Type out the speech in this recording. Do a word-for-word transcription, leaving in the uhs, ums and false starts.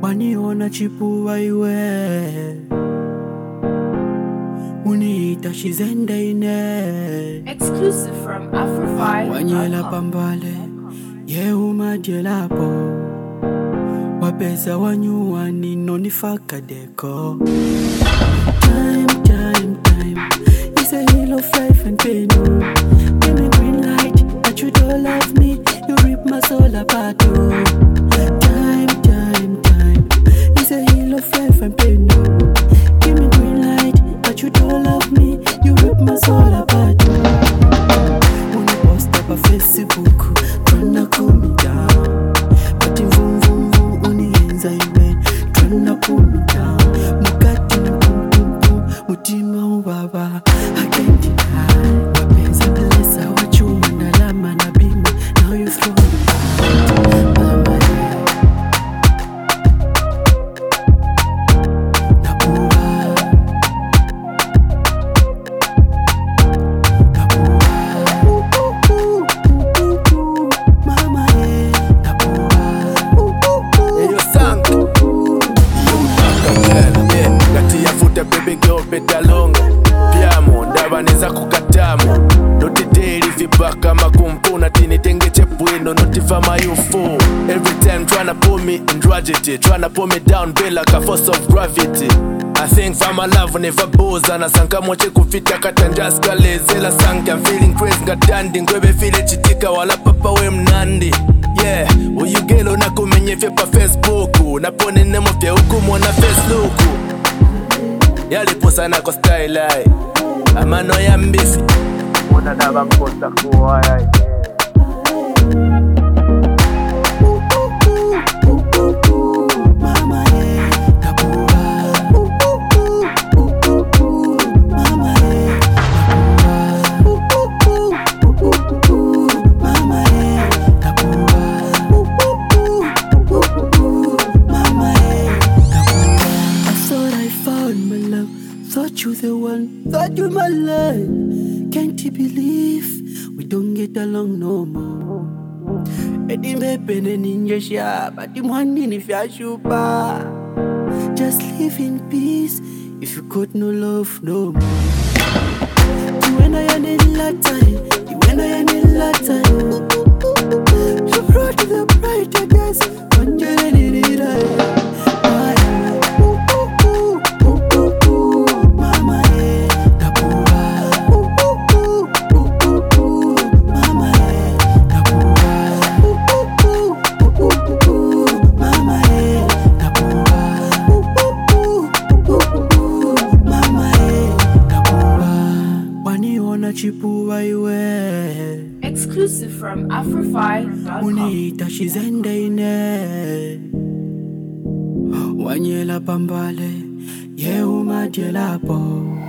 waniona chipua iwe uniita shizendeine Exclusive from Afrofi. wanyela pambale ye umadielapo wapesa wanyua ninonifaka deko. Time, time, time is a hill of life and pain. Give me green light, but you don't love me. You rip my soul apart. Oh. Time, time, time is a hill of life and pain. Give me green light, but you don't love me. You rip my soul apart. When you post up a Facebook, tryna cool me down, but in vroom vroom vroom, only ends I went, tryna pull me down. Mukati na boom boom boom, mutima ubaba, I can't deny. Wapenza pelesa wachuma na lama na bima, now you throw me out. Mama yeah, nabuwa, nabuwa, ooh ooh ooh ooh ooh, mama yeah, nabuwa, ooh ooh ooh. Hey, yo, sang. Gati ya futa baby girl betalonga Piamo, ndaba neza kukatamo Noti daily vibaka makumpuna Tini tenge chepwino, noti fama you fool. Every time tryna pull me in tragedy, tryna pull me down be like a force of gravity. I think for my love never boza na sanka moche kufita katanjaska lezela sanka. I'm feeling crazy ngatandi ngwebe file chitika wala papa we mnandi. Yeah, uyugelo na kumenye fye pa Facebook napone nemo fye huku mwana Facebook. Yali posa na ko style ay amano ya mbisi mwana daba mposa kuwa ay. Mama yeah, nabuwa, ooh ooh ooh ooh ooh, mama yeah, nabuwa, ooh ooh ooh ooh, mama yeah, nabuwa, ooh ooh ooh ooh, mama yeah, nabuwa. I thought I found my love, thought you the one, thought you my life. Can't you believe we don't get along no more? Edimepene ninjesha, but imwani ni fyashupa. Just live in peace if you got no love no more. Tuwena ya nilata, tuwena ya nilata. You brought the brighter days, wanjele nilira. Mama yeah, nabuwa, ooh ooh ooh ooh ooh, mama yeah, nabuwa. Mama yeah, nabuwa, ooh ooh ooh ooh, mama yeah, nabuwa. Waniona chipua iwe Exclusive from Afrofi dot com. uniita shizendeine wanyela pambale ye umadielapo.